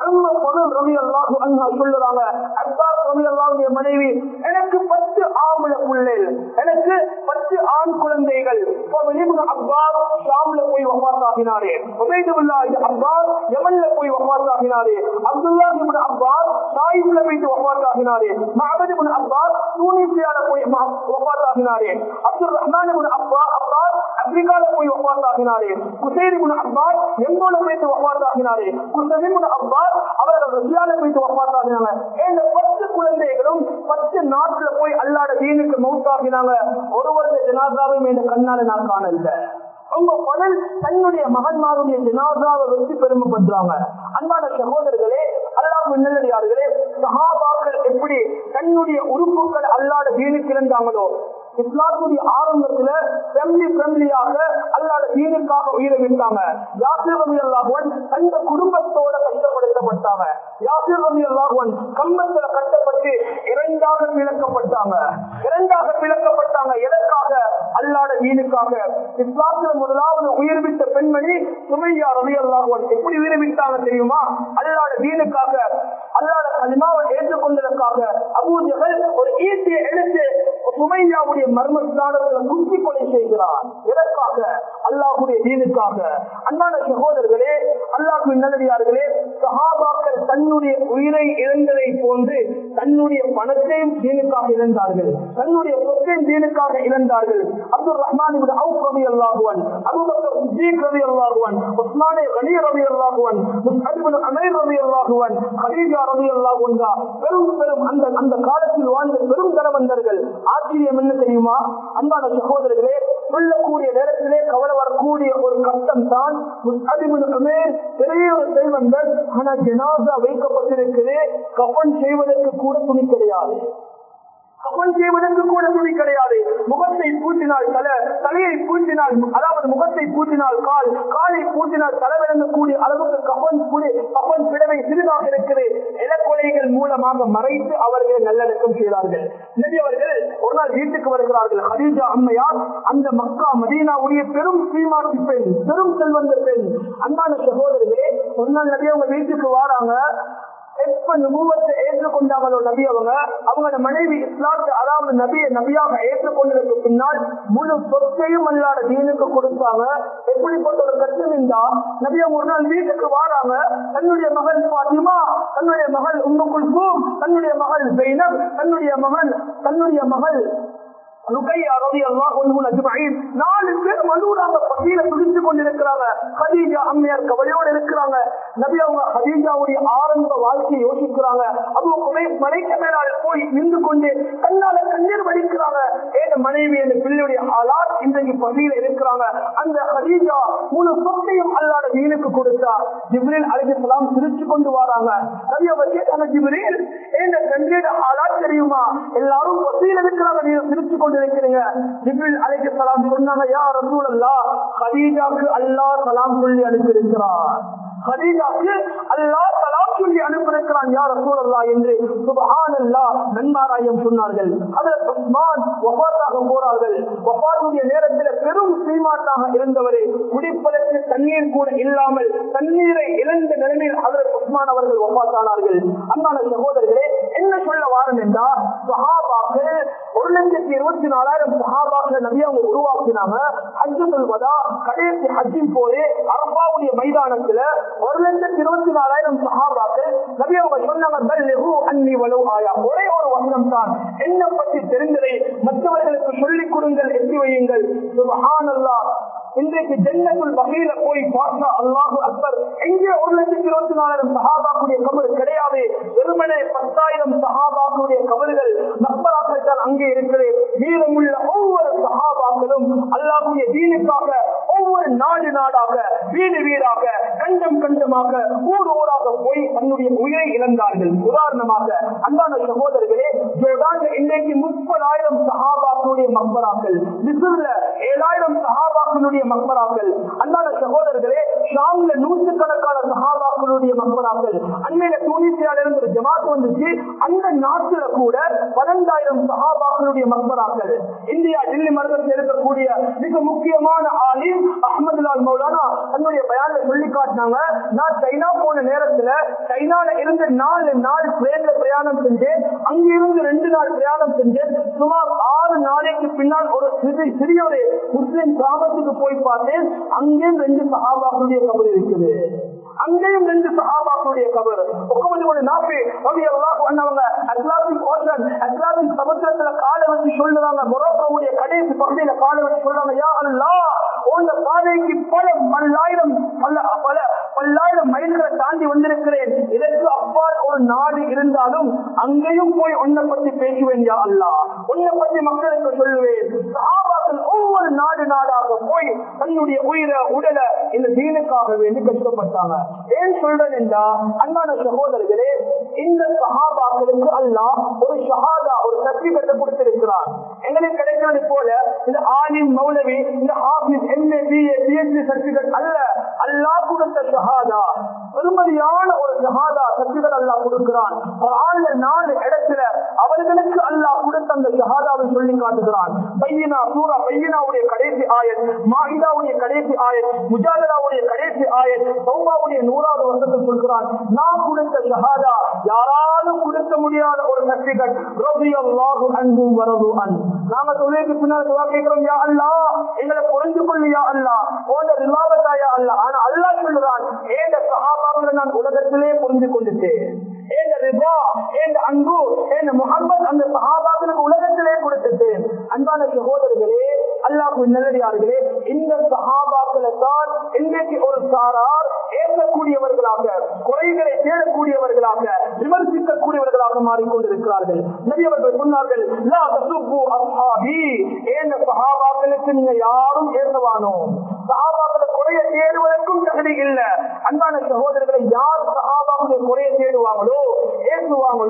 ரலியல்லாஹு அன்ஹா சொல்லுறாங்க, அப்பாஸ் ரலியல்லாஹு மனைவி, எனக்கு பத்து ஆம்பளை பிள்ளைகள், எனக்கு பத்து ஆண் குழந்தைகள். அப்பாஸ் ஷாம்ல போய் வஃபாத் ஆகினாரே, உபைதுல்லாஹ் அப்பாஸ் யமன்ல போய் வஃபாத் ஆகினாரே, அப்துல்லாஹ் இப்னு அப்பாஸ் தாயிஃப்ல போய் வஃபாத் ஆகினாரே, மஅபத் இப்னு அப்பாஸ் தூனிசியால போய் வஃபாத் ஆகினாரே, Abdul Rahman Ibn Abbas Abbas ஆப்பிரிக்கால போய் வஃபாத் ஆகினாரே, குசைர் இப்னு அப்பாஸ் எங்கோல போய் வஃபாத் ஆகினாரே, குசைர் இப்னு அப்பாஸ் அவர்கள் ரஷ்யால போய் வஃபாத் ஆகினாங்க. இந்த பத்து குழந்தைகளும் பத்து நாட்டுல போய் அல்லாஹ்வுடைய தீனுக்கு மௌத்தாகினாங்க. ஒருவருடைய ஜனாசாவையும் இந்த கண்ணால நான் காணல. அவங்க பலர் தன்னுடைய மகன்மாருடைய ஜனாசாவை வச்சு பெருமைப்படுறாங்க. அன்பான சகோதரர்களே, அல்லாஹ்வின் நல்லடியார்களே, சஹாபாக்கள் எப்படி தன்னுடைய உறுப்புகள் அல்லாஹ்வுடைய தீனுக்கு இருந்தாங்களோ, இஸ்லாத்துடைய ஆரம்பத்துல ஃபேமிலி ஃபேமிலியாக அல்லாஹ்வுடைய தீனுக்காக உயிரை விட்டாங்க. யாசிர் ரலியல்லாஹு அன்ஹு தந்த குடும்பத்தோட கஷ்டப்படுத்தப்பட்டாங்க. யாசிர் ரலியல்லாஹு அன்ஹு கம்பத்துல கட்டப்பட்டு இரண்டாக பிளக்கப்பட்டாங்க. இரண்டாக பிளக்கப்பட்டாங்க எதற்காக? அல்லாஹ்வுடைய தீனுக்காக. இஸ்லாத்துல முதலாவது உயிர் விட்ட பெண்மணி சுமையா ரலியல்லாஹு அன்ஹா எப்படி உயிர் விட்டாங்க தெரியுமா? அல்லாஹ்வுடைய தீனுக்காக, அல்லாஹ்வுடைய கலிமாவை ஏற்றுக்கொண்டதற்காக. அபூ ஜஹல் ஒரு ஈட்டியை எடுத்து சுமையாவுடைய மர்மஸ்தானத்தில் குத்தி கொலை செய்கிறார். எதற்காக? அல்லாஹ்வுடைய தீனுக்காக. அன்பான சகோதரர்களே, அல்லாஹ்வின் நல்லடியார்களே, சஹாபாக்கள் தன்னுடைய உயிரை இழந்ததை போன்று தன்னுடைய பணத்தையும் தீனுக்காக இழந்தார்கள், தன்னுடைய சொத்தையும் தீனுக்காக இழந்தார்கள். அப்துல் ரஹ்மான் இப்னு அவுஃப் ரலியல்லாஹு அன்ஹு, அபூபக்கர் சித்திக் ரலியல்லாஹு அன்ஹு, உஸ்மான் கனி ரலியல்லாஹு அன்ஹு, முஸ்அப் இப்னு உமைர் ரலியல்லாஹு அன்ஹு, கதீஜா ரலியல்லாஹு அன்ஹா, பெரும் பெரும் அந்த அந்த காலத்தில் வாழ்ந்த பெரும் தனவந்தர்கள். ஆச்சரியம் என்ன தெரியுமா? அன்பான சகோதரர்களே, சொல்லக்கூடிய நேரத்திலே கவலை வரக்கூடிய ஒரு கஷ்டம் தான் முஸ்அப் இப்னு உமைர் பெரிய ஒரு செல்வந்தர். ஆனா ஜனாஸா வைக்கப்பட்டிருக்கிறது, கஃன் செய்வதற்கு கூட துணி கிடையாது. கபன் செய்வதற்கு கூட துணி கிடையாது. முகத்தை பூட்டினால் தலை, தலையை பூட்டினால் அதாவது முகத்தை பூட்டினால் கால், காலை பூட்டினால் தலை விளங்கக்கூடிய அளவுக்கு கபன் புலி கபன் பிடவை சிறிதாக இருக்குது. இலக்கொலைகள் மூலமாக மறைத்து அவர்களை நல்லடக்கம் செய்தார்கள். நபி அவர்கள் ஒரு நாள் வீட்டுக்கு வருகிறார்கள். ஹதீஜா அம்மையார் அந்த மக்கா மதீனாவுடைய பெரும் சீமாட்டி பெண், பெரும் செல்வந்த பெண். அன்பான சகோதரர்களே, ஒரு நாள் நபி அவங்க வீட்டுக்கு வராங்க. எப்ப நுபுவத்தை ஏற்றுக்கொண்டாங்களோ நபி அவங்க, அவங்களோட மனைவி இஸ்லாத்தை அதாவது நபியை நபியாக ஏற்றுக்கொண்டதற்கு பின்னால் முழு சொத்தையும் அல்லாத தீனுக்கு கொடுத்தாங்க. எப்படிப்பட்ட ஒரு கட்டம் இருந்தா, நபி அவங்க ஒரு நாள் வீட்டுக்கு வராங்க. தன்னுடைய மகள் பாத்திமா, தன்னுடைய மகள் உம்மு குல்சூம், தன்னுடைய மகள் ஜைனப், தன்னுடைய மகன் தன்னுடைய மகள் ருக்கையா ரலியல்லாஹு அன்ஹு அஜ்மஈன் நாலு பேர் மலூராக பசியில துடித்துக் கொண்டிருக்கிறாங்க. ஹதீஜா அம்மையார் கவலையோடு இருக்கிறாங்க. நபி அவங்க ஹதீஜாவுடைய ஆரம்ப வாழ்க்கையை யோசிக்கிறாங்க. அபூ குபைஸ் மலைக்கு மேலால் போய் நின்று கொண்டு கண்ணால கண்ணீர் வடிக்கிறாங்க. ஏன் மனைவி என் பிள்ளையுடைய ஆளால் இன்றைக்கு பசியில இருக்கிறாங்க. அந்த ஹதீஜா முழு சொத்தையும் அல்லாஹ் தீனுக்கு கொடுத்தா. ஜிப்ரீல் அலைஹிஸ்ஸலாம் சிரிச்சு கொண்டு வராங்க. நபி அவங்க கேட்டாங்க, ஜிப்ரீல் ஏன் கண்ணீர் ஆளால் தெரியுமா? எல்லாரும் பசியில இருக்கிறாங்க, நீங்க சிரிச்சு கொண்டு இருக்கிறீங்க. ஜிப்ரீல் அலைஹிஸ்ஸலாம் சொன்னாங்க, யா ரசூலல்லாஹ், ஹதீஜாக்கு அல்லாஹ் சலாம் சொல்லி அனுப்பி இருக்கிறார். ஹதீஜாக்கு அல்லாஹ் சலாம் சொல்லி அனுப்பியிருக்கிறான் யா ரசூலல்லாஹ் என்று சுப்ஹானல்லாஹ் நன்மாராயம் சொன்னார்கள். ஹஜ்ரத் உஸ்மான் வஃபாத்தாக போறார்கள். வஃபாத்துடைய நேரத்தில் பெரும் சீமாட்டாக இருந்தவரே, குடிப்பதற்கு தண்ணீர் கூட இல்லாமல் தண்ணீரை இழந்த நிலையில் ஹஜ்ரத் உஸ்மான் அவர்கள் வஃபாத்தானார்கள். அன்பான சகோதரர்களே, என்ன சொல்ல வாரம் என்றால், சஹாபாக்கள் ஒரு லட்சத்தி இருபத்தி நாலாயிரம் சஹாபாக்கள் நபி அவங்க உருவாக்கினாங்க. ஹஜ்ஜத்துல் வதா கடைசி ஹஜ்ஜின் போது அரபாவுடைய மைதானத்துல ஒரு லட்சத்தி இருபத்தி நாலாயிரம் சஹாபாக்கள் நபி அவங்க சொன்னாங்க, பல்லிகு அன்னி வலவ் ஆயா, ஒரே ஒரு வசனம் தான், என்ன பற்றி தெரிந்ததை மற்றவர்களுக்கு சொல்லிக் கொடுங்கள், எத்தி வையுங்கள். சுப்ஹானல்லாஹ், இன்றைக்கு ஜன்னத்துல் பகீல போய் பார்த்தா அல்லாஹு அக்பர், எங்கே ஒரு லட்சத்தி இருபத்தி நாலாயிரம் சஹாபாக்குடைய கபர் கிடையாது. வெறுமனே பத்தாயிரம் சஹாபாக்குடைய கபர்கள் நம்பராக்கள் தான் அங்கே இருக்கிறது. மீதமுள்ள ஒவ்வொரு சஹாபாக்களும் அல்லாஹ்வுடைய தீனுக்காக ஒவ்வொரு நாடு நாடாக, வீடு வீடாக, கண்டம் கண்டமாக, ஊர் ஊராக போய் தன்னுடைய உயிரை இழந்தார்கள். உதாரணமாக அன்பான சகோதரர்களே, ஜோர்டான் இன்றைக்கு முப்பதாயிரம் சஹாபாக்களுடைய மக்பராக்கள், மிஸ்ர்ல ஏழாயிரம் சஹாபாக்களுடைய மக்பராக்கள். அன்பான சகோதரர்களே, ஷாம்ல நூற்றுக்கணக்கான சஹாபாக்களுடைய மக்பராக்கள். அண்மையில தூனிசியால இருந்து ஒரு ஜமாத் வந்துச்சு, அந்த நாட்டுல கூட பன்னெண்டாயிரம் சஹாபாக்களுடைய மக்பராக்கள். இந்தியா டில்லி மருதத்தில் இருக்கக்கூடிய மிக முக்கியமான ஆலிம் அஹ்மதுல்லால் மௌலானா தன்னுடைய பயான்ல சொல்லி காட்டினாங்க, நான் சைனா போன நேரத்துல சைனால இருந்து நாலு நாள் பிளேன்ல பிரயாணம் செஞ்சேன். அங்கிருந்து ரெண்டு நாள் பிரயாணம் செஞ்சேன். சுமார் ஆறு நாளைக்கு பின்னால் ஒரு சிறிய ஒரு முஸ்லிம் கிராமத்துக்கு போய் பார்த்தேன். அங்கேயும் ரெண்டு சஹாபாக்களுடைய கபர் இருக்குது. அங்கேயும் ரெண்டு சஹாபாக்களுடைய கபர். அட்லாண்டிக் சமுத்திரத்துல காலை வச்சு சொல்லுறாங்க, மொரோக்கோவுடைய கடைசி பகுதியில காலை வச்சு சொல்றாங்க, யா அல்லாஹ், உங்க பாதைக்கு பல பல்லாயிரம் பல பல பல்லாயிரம் மைல்களை தாண்டி வந்திருக்கிறேன். இதற்கு அப்பால் ஒரு நாடு இருந்தாலும் அங்கேயும் போய் உன்னை பத்தி பேசுவேன் யா அல்லாஹ், உன்னை பத்தி மக்களுக்கு சொல்லுவேன். சஹாபாக்கள் ஒவ்வொரு நாடு நாடாக போய் தன்னுடைய உயிரை உடலை இந்த தீனுக்காக வேண்டி கஷ்டப்பட்டாங்க. ஏன் சொல்றேன் என்றா, அன்பான சகோதரர்களே, இந்த சஹாபாக்களுக்கு அல்லாஹ் ஒரு ஷஹாதா, ஒரு சர்டிபிகேட் கொடுத்திருக்கிறார். எங்களுக்கு கிடைக்கிறது போல இந்த ஆலிம், மௌலவி, இந்த ஹாஃபிஸ், எம்ஏ, பிஏ, பிஹெச்டி சர்டிபிகேட் அல்ல. அல்லாஹ் கொடுத்த ஷஹாதா, பெருமதியான ஒரு ஷஹாதா சர்டிபிகேட் அல்லாஹ் கொடுக்கிறான். குர்ஆன்ல நாலு இடத்துல அவர்களுக்கு அல்லாஹ் கொடுத்த அந்த ஷஹாதாவை சொல்லி காட்டுகிறான். பையினா சூரா பையினாவுடைய கடைசி ஆயத், மாஹிதாவுடைய கடைசி ஆயத், முஜாதலாவுடைய கடைசி ஆயத், தௌபாவுடைய நூறாவது வருஷத்தில் சொல்கிறான், நான் கொடுத்த ஷஹாதா யாராலும் கொடுக்க முடியாத ஒரு சர்டிபிகேட். ரலியல்லாஹு அன்ஹு வ ரது அன். நாம தொழுகைக்கு பின்னால் துஆ கேட்கிறோம், யா அல்லாஹ் எங்களை புரிந்து கொள்ளு யா அல்லாஹ், உன்னுடைய ரிலாவத்தா யா அல்லாஹ். ஆனா அல்லாஹ் சொல்றான், ஏண்ட சஹாபாக்களை நான் உலகத்திலே புரிந்து கொண்டுட்டேன். ஏண்ட ரிபா, ஏண்ட அன்பு, ஏண்ட முஹம்மத் அந்த சஹாபாக்களுக்கு உலகத்திலே கொடுத்துட்டேன். அன்பான சகோதரர்களே, அல்லாஹ்வின் நல்லடியார்களே, இந்த சஹாபாக்களை தான் இன்றைக்கு ஒரு சாரார் ஏற்கக்கூடியவர்களாக, குறைகளை தேடக்கூடியவர்களாக, விமர்சிக்கக்கூடியவர்களாக மாறிக்கொண்டிருக்கிறார்கள். நபி அவர்கள் சொன்னார்கள், லா தசுப்பு அஸ்ஹாபி, ஏன் சஹாபாக்களுக்கு நீங்க யாரும் ஏற்றவானோ, சஹாபாக்களை குறைய தேடுவதற்கும் தகுதி இல்லை. அன்பான சகோதரர்களை, யார் சஹாபாக்களை குறைய தேடுவாங்களோ, ஏற்றுவாங்களோ,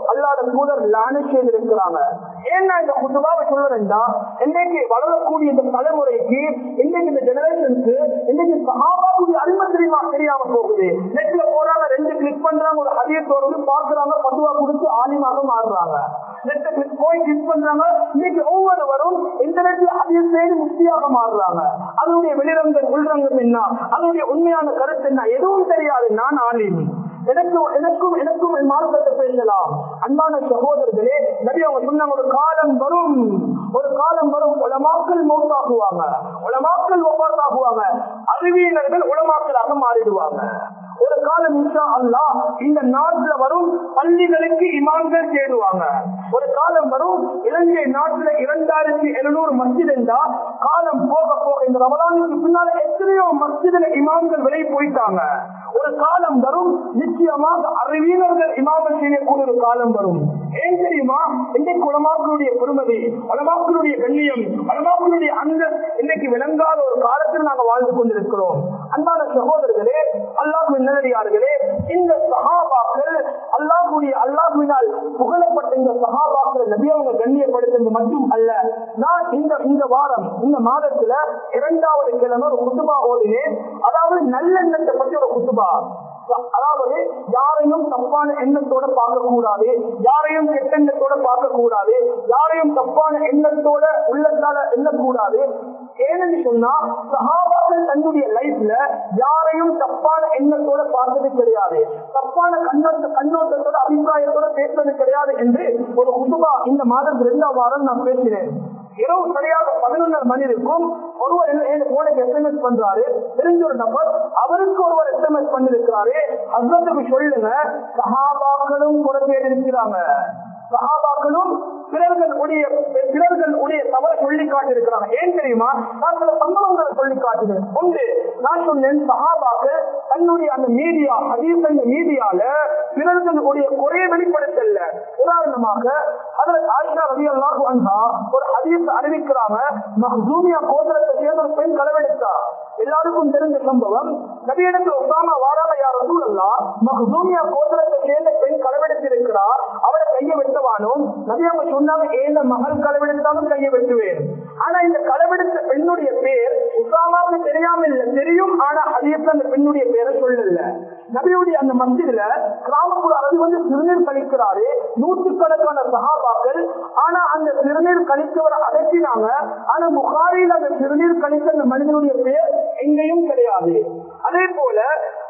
அல்லாஹ்வுடைய தூதர் லான செய்திருக்கிறாங்க. ஏன்னா இந்த குதுபாவை சொல்றேன்டா, இன்னைக்கு வளரக்கூடிய இந்த தலைமுறைக்கு, இன்னைக்கு இந்த ஜெனரேஷனுக்கு இன்னைக்கு சஹாபாவுடைய அருமை தெரியுமா தெரியாம போகுது. நெட்ல போறாங்க, ரெண்டு கிளிக் பண்றாங்க, ஒரு ஹதீஸ் வருது பாக்குறாங்க, பதுவா கொடுத்து ஆலிமாக மாறுறாங்க. நெட்ல கிளிக் போய் கிளிக் பண்றாங்க. இன்னைக்கு ஒவ்வொருவரும் இன்டர்நெட்ல ஹதீஸ் செய்து முஸ்லியாக மாறுறாங்க. அதனுடைய வெளிரங்கம் உள்ரங்கம் என்ன, அதனுடைய உண்மையான கருத்து என்ன எதுவும் தெரியாது. நான் ஆலிம், எனக்கும் எனக்கும் எனக்கும் என் மார்க்கத்தை பேசலாம். அன்பான சகோதரர்களே, நபி அவங்க சொன்னாங்க, ஒரு காலம் வரும், ஒரு காலம் வரும், உலமாக்கள் மௌத்தாகுவாங்க, உலமாக்கள் வஃபாத்தாகுவாங்க, அறிவியலர்கள் உலமாக்களாக மாறிடுவாங்க. ஒரு காலம் இன்ஷா அல்லாஹ் இந்த நாட்டுல வரும், பள்ளிகளுக்கு இமாம்கள் தேடுவாங்க. ஒரு காலம் வரும், இலங்கை நாட்டுல இரண்டாயிரத்தி எழுநூறு மஸ்ஜித் என்றா காலம் போக போக இந்த ரமலானுக்கு பின்னால எத்தனையோ மஸ்ஜிதுல இமாம்கள் விலை போயிட்டாங்க. ஒரு காலம் வரும், நிச்சயமாக அறிவியலர்கள் இமாமல் செய்யக்கூடிய ஒரு காலம் வரும். ஏன் தெரியுமா? இன்றைக்கு உலமாக்களுடைய பெருமதி, உலமாக்களுடைய கண்ணியம், உலமாக்களுடைய அந்த இன்னைக்கு விளங்காத ஒரு காலத்தில் நாங்கள் வாழ்ந்து கொண்டிருக்கிறோம். அன்பான சகோதரர்களே, அல்லாஹ்வின் நல்லடியார்களே, இந்த சஹாபாக்கள் அல்லாஹ்வுடைய அல்லாஹ்வினால் புகழப்பட்ட இந்த சஹாபாக்களை நபி அவங்க கண்ணியப்படுத்துறது மட்டும் அல்ல. நான் இந்த இந்த வாரம் இந்த மாதத்துல இரண்டாவது கிழமை ஒரு குத்துபா ஓதினேன். அதாவது நல்லெண்ணத்தை பற்றி ஒரு குத்துபா. அதாவது யாரையும் தப்பான எண்ணத்தோட பார்க்க கூடாது, யாரையும் கெட்டெண்ணத்தோட பார்க்க கூடாது, யாரையும் தப்பான எண்ணத்தோட உள்ளத்தால எண்ணக்கூடாது. ஏன்னு சொன்னா சஹாபாக்கள் தன்னுடைய லைஃப்ல யாரையும் தப்பான எண்ணத்தோட பார்த்தது கிடையாது, தப்பான கண்ணோட்ட கண்ணோட்டத்தோட அபிப்பிராயத்தோட பேசுறது கிடையாது என்று ஒரு குதுபா இந்த மாதம் இரண்டாம் வாரம் நான் பேசினேன். இரவு சரியாக பதினொன்றரை மணி இருக்கும். ஒருவர் போனுக்கு எஸ்எம்எஸ் பண்றாரு, தெரிஞ்ச ஒரு நபர், அவருக்கு ஒருவர் எஸ்எம்எஸ் பண்ணிருக்கிறாரு, ஹஸ்பண்டுக்கு சொல்லுங்க சஹாபாக்களும் குறைபேர் இருக்கிறாங்க, சஹாபாக்களும் பிறர்களுடைய பிறர்களுடைய தவறை சொல்லி காட்டியிருக்கிறாங்க. ஏன் தெரியுமா? நான் சில சம்பவங்களை சொல்லி காட்டினேன். ஒன்று, நான் சொன்னேன் சஹாபாக்கள் தன்னுடைய அந்த மீடியா ஹதீஸ் அந்த மீடியால பிறர்களுடைய குறைய வெளிப்படுத்தல. உதாரணமாக ஹஜ்ரத் ஆயிஷா ரலியல்லாஹு அன்ஹா ஒரு ஹதீஸ் அறிவிக்கிறாங்க, மஹ்சூமியா கோத்திரத்தை சேர்ந்த ஒரு பெண் களவெடுத்தா. எல்லாருக்கும் தெரிஞ்ச சம்பவம். நபியிடத்தில் உசாமா வாராம யார் ரசூலல்லாஹ், மஹ்சூமியா கோத்திரத்தை சேர்ந்த பெண் களவெடுத்திருக்கிறா, அவளை கையை வெட்டுவானும். நபி அவங்க சொன்னாங்க, ஏந்த மகள் களவெடுத்தாலும் கையை வெட்டுவேன். ஆனா இந்த களவெடுத்த பெண்ணுடைய பேர் உசாமாவுக்கு தெரியாம இல்ல, தெரியும். ஆனா ஹதீஸ்ல அந்த பெண்ணுடைய பேரை சொல்லல. நபியுடைய அந்த மஸ்ஜிதுல கிராமப்புற அரபி வந்து சிறுநீர் கழிக்கிறாரு, நூற்றுக்கணக்கான சஹாபாக்கள். ஆனா அந்த சிறுநீர் கழித்தவரை அகற்றினாங்க. ஆனா புகாரியில் அந்த சிறுநீர் கழித்த அந்த மனிதனுடைய பெயர் எங்கேயும் கிடையாது. அதே போல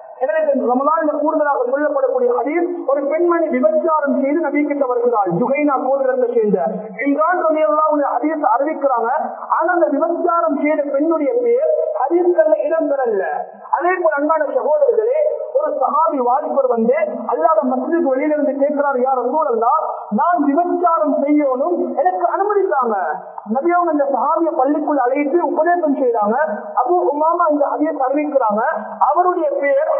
ரமலான்ல கூடுதலாக சொல்லப்படக்கூடிய ஹதீஸ், ஒரு பெண்மணி விபச்சாரம் செய்து நபி கிட்ட வருகிறாள், ஜுகைனா கோத்திரத்தை சேர்ந்த இம்ரான் ரலியல்லாஹு அன்ஹு ஹதீஸ் அறிவிக்கிறாங்க. ஆனா அந்த விபச்சாரம் செய்த பெண்ணுடைய பேர் ஹதீஸ்கள்ல இடம் பெறல. அதே போல அன்பான சகோதரர்களே, ஒரு சஹாபி வாலிபர் வந்து அல்லாஹ்வுடைய மஸ்ஜித் வெளியில இருந்து கேட்கிறார், யா ரசூலல்லாஹ், நான் விபச்சாரம் செய்யணும், எனக்கு அனுமதித்தாங்க. நபி அவங்க இந்த சஹாபியை பள்ளிக்குள் அழைத்து உபதேசம் செய்தாங்க. அபூ உமாமா இந்த ஹதீஸ் அறிவிக்கிறாங்க, அவருடைய பேர்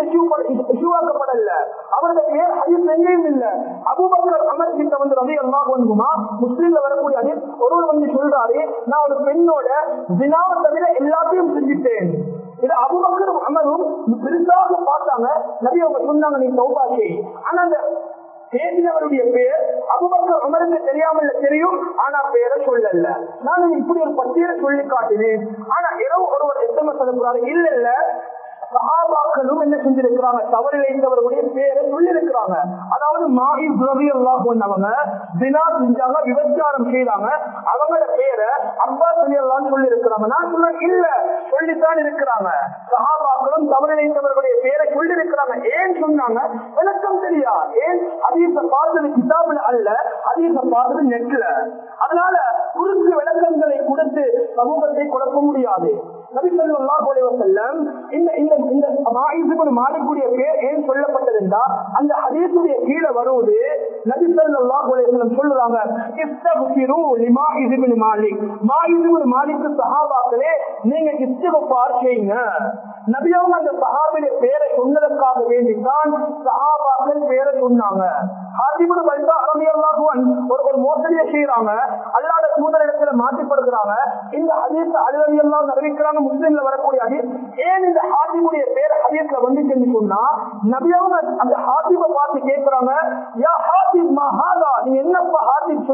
ஹதீஸ்ல அவருடைய பேர் ஹதீஸ் எங்கேயும் இல்ல. அபூபக்கர் அமர் கிட்ட வந்து ரலியல்லாஹு அன்ஹுமா முஸ்லிம்ல வரக்கூடிய ஹதீஸ், ஒருவர் வந்து சொல்றாரு, நான் ஒரு பெண்ணோட ஜினாவை தவிர எல்லாத்தையும் செஞ்சுட்டேன். இது அபூபக்கர் அமரும் பெருசாக பார்த்தாங்க. நபி அவங்க சொன்னாங்க, நீ தௌபா செய். ஆனா அந்த பேசினவருடைய பேர் அபூபக்கர் உமருக்கு தெரியாமல் தெரியும், ஆனா பேரை சொல்லல. நான் இப்படி ஒரு பட்டியலை சொல்லி காட்டினேன். ஆனா இரவு ஒருவர் எஸ்எம்எஸ் அனுப்புறாரு, இல்ல இல்ல சஹாபாக்களும் என்ன செஞ்சிருக்கிறாங்க, தவறிழைத்தவர்களுடைய பேரை சொல்லியிருக்கிறாங்க. அதாவது மாஹிஸ் ரலியல்லாஹு அன்ஹு அவங்க ஜினா செஞ்சாங்க, விபச்சாரம் செய்தாங்க, அவங்களோட பேரை அப்பாஸ் ரலியல்லாஹு சொல்லி இருக்கிறாங்க. நான் சொல்றேன், இல்ல சொல்லித்தான் இருக்கிறாங்க. சஹாபாக்களும் தவறிழைத்தவர்களுடைய பேரை சொல்லி இருக்கிறாங்க. ஏன் சொன்னாங்க? விளக்கம் தெரியா. ஏன்? ஹதீஸ பார்த்தது கிதாபுல அல்ல, ஹதீஸ பார்த்தது நெட்ல. அதனால குறுக்கு விளக்கங்களை கொடுத்து சமூகத்தை குழப்ப முடியாது. நபி ஸல்லல்லாஹு அலைஹி வஸல்லம் இந்த இந்த இந்த மாயிசுக்கு மாலிக்குடைய பேர் ஏன் சொல்லப்பட்டது என்றால், அந்த ஹதீஸுடைய கீழே வருவது நபி ஸல்லல்லாஹு அலைஹி வஸல்லம் சொல்றாங்க, இஸ்தக்ஃபிரு லிமாயிஸ் இப்னு மாலிக், மாயிஸ் இப்னு மாலிக் சஹாபாக்களே நீங்க இஸ்திக்ஃபார் செய்யுங்க. நபி அவங்க அந்த சஹாபியுடைய பேரை சொன்னதற்காக வேண்டித்தான் சஹாபாக்கள் பேரை சொன்னாங்க. ஹாதிபுல் பல்தா ரலியல்லாஹு அன்ஹு ஒரு ஒரு மோசடியை செய்யறாங்க, அல்லாஹ்வுடைய தூதரிடத்துல மாட்டிப்படுகிறாங்க. இந்த ஹதீஸ் அலி ரலியல்லாஹு அன்ஹு அறிவிக்கிறாங்க, முஸ்லிம்ல வரக்கூடிய ஹதீஸ். ஏன் இந்த ஹாதிபுடைய பேர் ஹதீஸ்ல வந்துச்சுன்னு சொன்னா, நபி அவங்க அந்த ஹாதிபை பார்த்து கேட்கிறாங்க, யா ஹாதிப் மா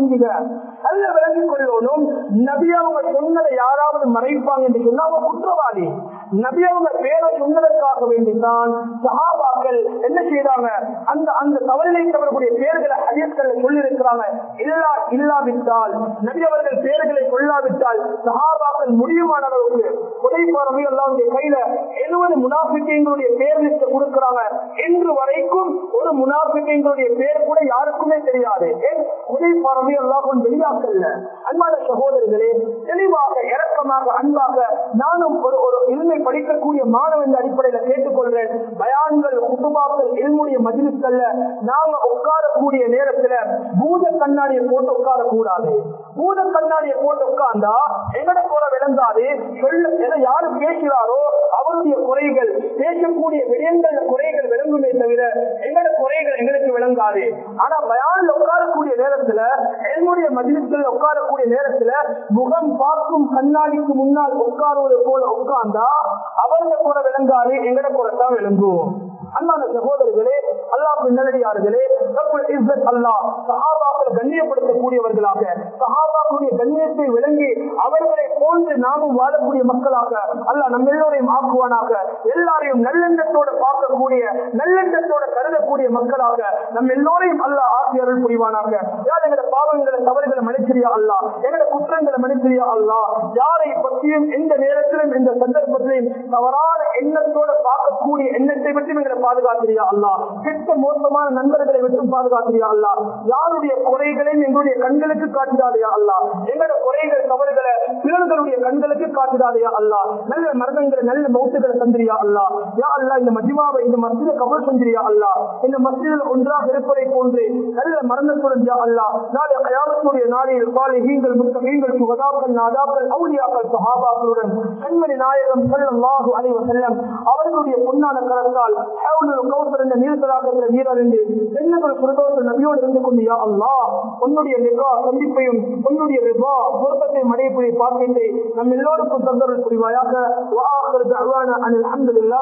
செஞ்சுங்க. நல்ல விளங்கிக் கொள்ளணும், நபி அவங்க சொன்னதை யாராவது மறைப்பாங்க என்று சொன்னா அவங்க குற்றவாளி. நபி அவங்க பேரை சொன்னதற்காக வேண்டித்தான் சஹாபாக்கள் என்ன செய்யறாங்க, அந்த அந்த தவறிழைத்தவர்களுடைய பேர்களை ஹதீஸ்களை சொல்லி இருக்கிறாங்க. இல்லா இல்லாவிட்டால் நபி அவர்கள் பேர்களை கொள்ளாவிட்டால் சஹாபாக்கள் முடியுமான அளவுக்கு உடைப்பாரவை அல்லாஹ்வுடைய கையில எழுபது முனாஃபிக்கீங்களுடைய பேர் லிஸ்ட் கொடுக்கிறாங்க. இன்று வரைக்கும் ஒரு முனாஃபிக்கீங்களுடைய பேர் கூட யாருக்குமே தெரியாது. உடைப்பாரவை அல்லாஹ்வின் வெளியாக்கல்ல. அன்பான சகோதரர்களே, தெளிவாக இரக்கமாக அன்பாக நானும் ஒரு ஒரு இல்மை படிக்கக்கூடிய மாணவன் என்ற அடிப்படையில கேட்டுக்கொள்றேன். பயான்கள் குத்துபாக்கள் இல்முடைய மஜ்லிஸ்கள்ல நாங்க உட்காரக்கூடிய நேரத்துல பூத கண்ணாடியை போட்டு உட்கார கூடாது. பூத கண்ணாடியை போட்டு உட்கார்ந்தா எங்கட போற விளங்காது. சொல்ல யாரு பேசுறாரோ அவருடைய குறைகள், பேசக்கூடிய விடயங்கள் குறைகள் விளங்குமே தவிர எங்கட குறைகள் எங்களுக்கு விளங்காது. ஆனா பயான்ல உட்காரக்கூடிய நேரத்துல என்னுடைய மஜ்லிஸ்கள்ல உட்காரக்கூடிய நேரத்துல முகம் பார்க்கும் கண்ணாடிக்கு முன்னால் உட்காருவது போல உட்கார்ந்தா அவருடைய குறை விளங்காது, எங்கட குறைத்தான் விளங்கும். அன்பான சகோதரர்களே, அல்லாஹ்வின் நல்லடியார்களே, ரப்புல் இஸ்ஸத் அல்லாஹ் சஹாபாக்களை கண்ணியப்படுத்தக்கூடியவர்களாக, சஹாபாக்களுடைய கண்ணியத்தை விளங்கி அவர்களை போன்று நாமும் வாழக்கூடிய மக்களாக அல்லாஹ் நம்ம எல்லோரையும் ஆக்குவானாக. எல்லாரையும் நல்லெண்ணத்தோடு பார்க்கக்கூடிய, நல்லெண்ணத்தோடு கருதக்கூடிய மக்களாக நம்ம எல்லோரையும் அல்லாஹ் ஆக்கி அருள் புரிவானாக. யார் எங்களோட பாவங்களை தவறுகளை மன்னிச்சிரியா அல்லாஹ், எங்களோட குற்றங்களை மன்னிச்சிரியா அல்லாஹ். யாரை பற்றியும் எந்த நேரத்திலும் எந்த சந்தர்ப்பத்திலும் தவறான எண்ணத்தோடு பார்க்கக்கூடிய எண்ணத்தை பற்றி எங்களை பாதுகாக்கிறியா அல்லாஹ். கெட்ட மோசமான நண்பர்களை விட்டு பாதுகாக்கிறியா அல்லாஹ். யாருடைய குறைகளையும் எங்களுடைய கண்களுக்கு காட்டிடாதையா அல்லாஹ். எங்களோட குறைகள் தவறுகளை பிறர்களுடைய கண்களுக்கு காட்டிடாதையா அல்லாஹ். நல்ல மரணங்களை நல்ல மௌத்துகளை தந்திரியா அல்லாஹ். யா அல்லாஹ், இந்த மஜ்மாவை இந்த மஸ்ஜிதை கபூல் செஞ்சிரியா அல்லாஹ். இந்த மஸ்ஜிதில் ஒன்றாக இருப்பதை போன்று நல்ல மரணத்துடன் யா அல்லாஹ் நாளை கயாமத்துடைய நாளில் சாலிஹீன்கள், முத்தகீன்கள், சுஹதாக்கள், நாதாக்கள், அவுலியாக்கள், சஹாபாக்களுடன் கண்மணி நாயகம் ஸல்லல்லாஹு அலைஹி வஸல்லம் அவர்களுடைய பொன்னான கரத்தால் ஹவுலுல் கௌசர் என்ற நீர்த்தடாகத்தில் நீரறிந்து ஜன்னத்துல் ஃபிர்தௌஸ் நபியோடு இருந்து கொண்டு யா அல்லாஹ் உன்னுடைய லிகா சந்திப்பையும் உன்னுடைய ரிபா பொருத்தத்தை மடையக்கூடிய பாக்கியத்தை நம் எல்லோருக்கும் தந்தருள் புரிவாயாக. வ ஆகிரு தஅவானா அனில் ஹம்துலில்லாஹ்.